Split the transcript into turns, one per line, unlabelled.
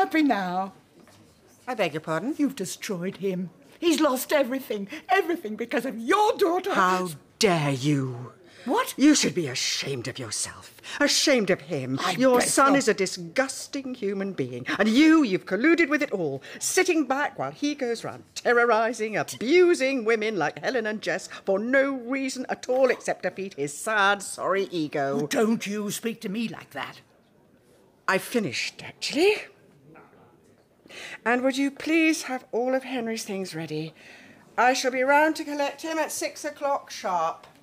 happy now?
I beg your pardon?
You've destroyed him. He's lost everything. Everything because of your daughter.
How dare you?
What?
You should be ashamed of yourself. Ashamed of him. Your son is a disgusting human being. And you've colluded with it all, sitting back while he goes round terrorising, abusing women like Helen and Jess for no reason at all except to feed his sad, sorry ego.
Oh, don't you speak to me like that.
I've finished, actually. And would you please have all of Henry's things ready? I shall be round to collect him at 6 o'clock sharp.